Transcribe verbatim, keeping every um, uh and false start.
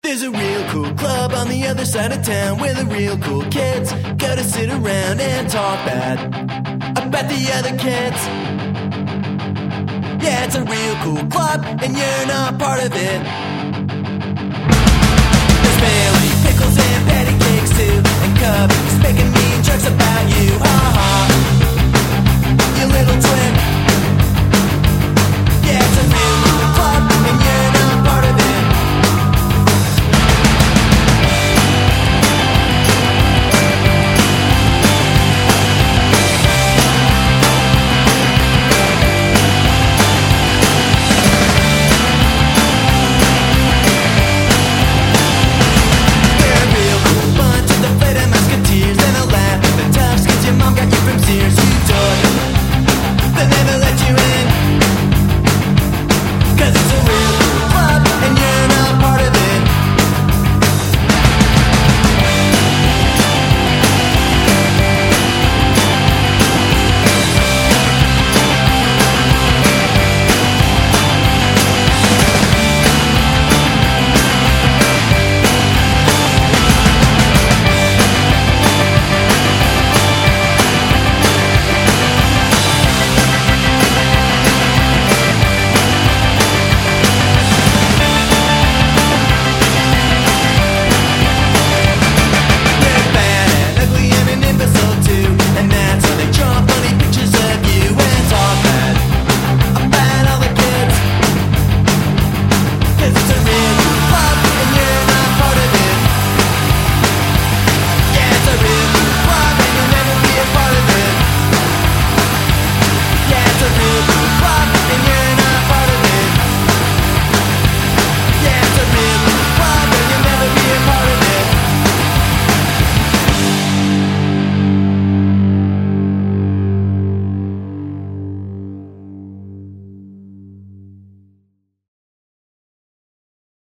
There's a real cool club on the other side of town where the real cool kids go to sit around and talk bad about the other kids. Yeah, it's a real cool club and you're not part of it.